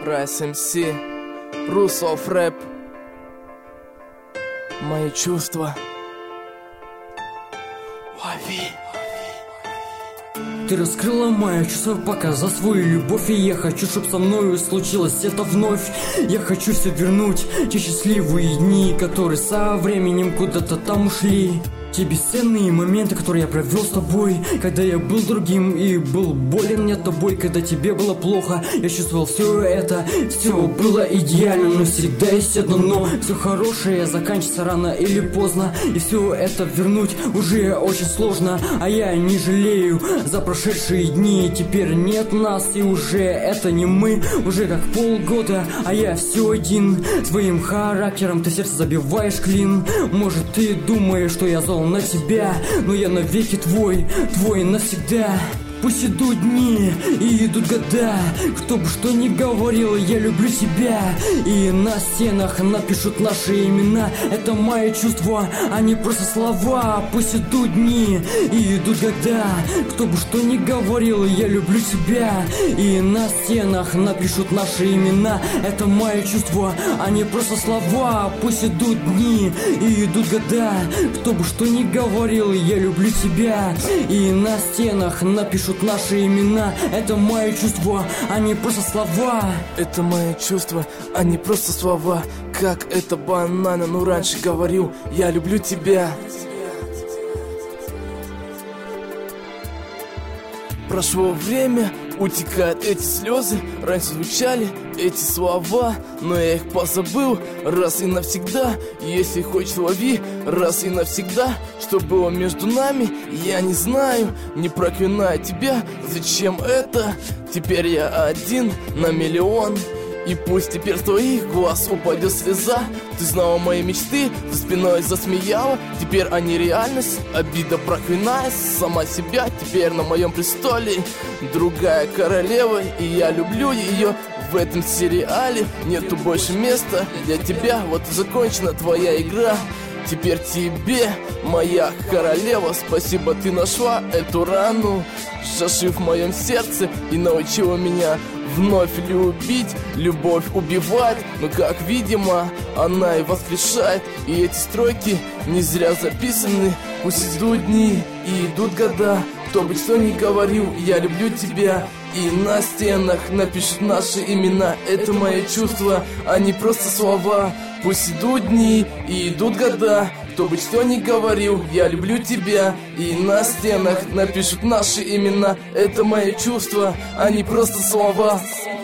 Райс МС, Русов рэп. Мои чувства. Лови. Ты раскрыла мои чувства, показала свою любовь. И я хочу, чтоб со мною случилось это вновь. Я хочу все вернуть, те счастливые дни, которые со временем куда-то там ушли. Те бесценные моменты, которые я провел с тобой, когда я был другим и был болен не тобой, когда тебе было плохо. Я чувствовал все это, все было идеально, но всегда есть одно но. Все хорошее заканчивается рано или поздно, и все это вернуть уже очень сложно. А я не жалею за прошедшие дни, теперь нет нас, и уже это не мы. Уже как полгода, а я все один. Своим характером ты сердце забиваешь клин. Может, ты думаешь, что я зол на тебя, но я навеки твой навсегда. Пусть идут дни и идут года, кто бы что ни говорил, я люблю тебя. И на стенах напишут наши имена. Это мои чувства, а не просто слова. Пусть идут дни и идут года, кто бы что ни говорил, я люблю тебя. И на стенах напишут наши имена. Это мои чувства, а не просто слова. Пусть идут дни и идут года, кто бы что ни говорил, я люблю тебя. И на стенах напишут наши имена. Это мои чувства, а не просто слова. Это мои чувства, а не просто слова. Как это банально, но раньше говорил, я люблю тебя. Прошло время, утекают эти слезы. Раньше звучали эти слова, но я их позабыл раз и навсегда. Если хочешь, лови раз и навсегда. Что было между нами, я не знаю. Не проклинаю тебя, зачем это? Теперь я один на миллион. И пусть теперь с твоих глаз упадет слеза. Ты знала мои мечты, за спиной засмеяла. Теперь они реальность, обида проклинает сама себя. Теперь на моем престоле другая королева, и я люблю ее. В этом сериале нету больше места для тебя. Вот и закончена твоя игра. Теперь тебе, моя королева, спасибо, ты нашла эту рану, зашив в моем сердце, и научила меня вновь любить. Любовь убивает, но как видимо, она и воскрешает. И эти строки не зря записаны. Пусть идут дни и идут года, кто бы что ни говорил, я люблю тебя. И на стенах напишут наши имена. Это мои чувства, а не просто слова. Пусть идут дни и идут года, кто бы что ни говорил, я люблю тебя. И на стенах напишут наши имена. Это мои чувства, а не просто слова.